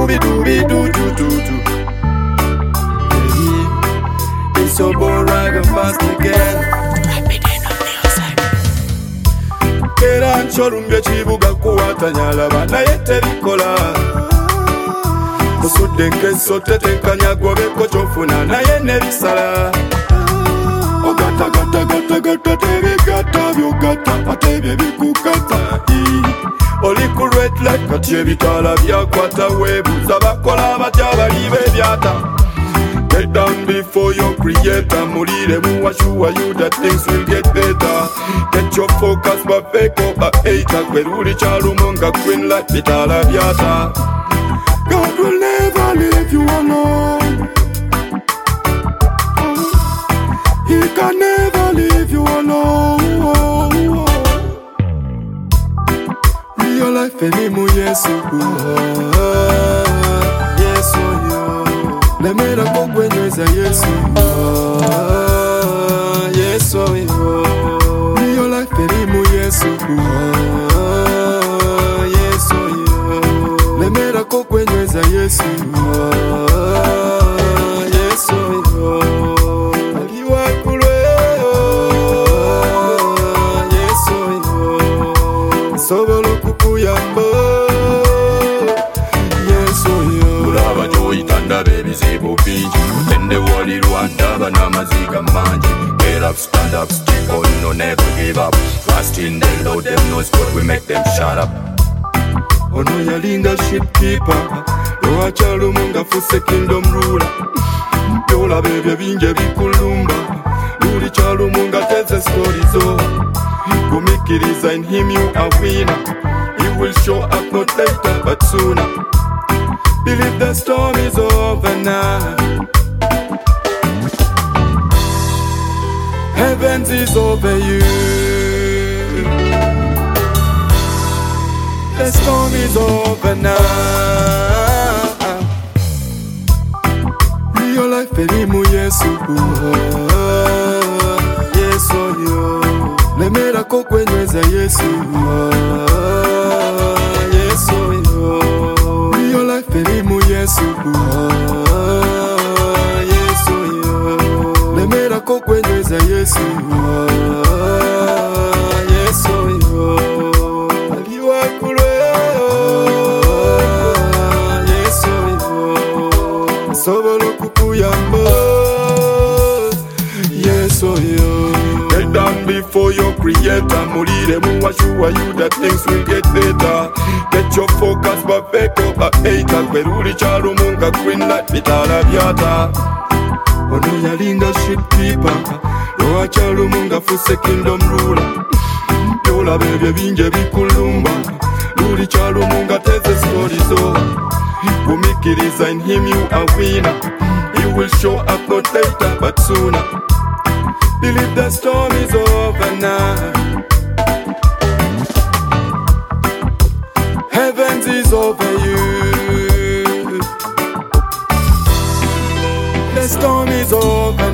Scooby-Dooby-Doo-Doo-Doo-Doo. Hey, it's your boy Rag Fast again. Era ncholumbye kibuga kuwatanya naye terikola. Musudde nkeso tetenkanya gwobeko kyofuna naye nebisala. Ogata gata gata gata tebigata byogata ate bye bikukata. Oli ku red light kati ebitaala byakwata weebuuza bakola batya bali bebyata. Get down before your creator. Mulire mu assure you that things will get better. Get your focus bafeko ba eita kweruli chalumonga queen like bitala byata. God will never leave you alone. He can never leave you alone. Real life elimu Yesu. Yesu yo. Lemera kogwenyeza Yesu. Yesu yo. Real life elimu Yesu. Yesu yo. Lemera kogwenyeza Yesu. Yesu yo. Aliwa kulweyo. Yesu yo. Sobolo kukuyamba. Yesu yo. Ulaba joyitanda bebizibu bingi. Utende wali Rwanda n'amaziga mangi. Get up, stand up, stick on, no never give up. Trust in the Lord, them knows what we make them shut up. Ono yalinga shipkeeper. Lwachalumunga fuse kingdom ruler. Yola bebye binge bikulumba. Luli chalumunga teze story zo. Kumikiriza in him you are winner. He will show up not later but sooner. Believe the storm is over now. Heavens is over you. The storm is over now. Real life elimu Yesu. Yesu yo. Lemera kogwenyeza Yesu. Yesu yo. Real life elimu Yesu. Yesu yo. Lemera kogwenyeza Yesu. Yesu yo. Aliwa kulweyo. Yesu yo. Sobolo kukuyamba. Yesu yo. Get down before your creator. Mulire mu assure you that things will get better. Get your focus bafeko ba eita kweruli chalumunga queen like bitala byata. Ono yalinga shipkeeper. Lwachalumunga fuse kingdom ruler. Yola bebye binge bikulumba. Luli chalumunga teze story zo. Kumikiriza in him you are winner. He will show up not later but sooner. Believe the storm is over now. Heavens is over you. The storm is over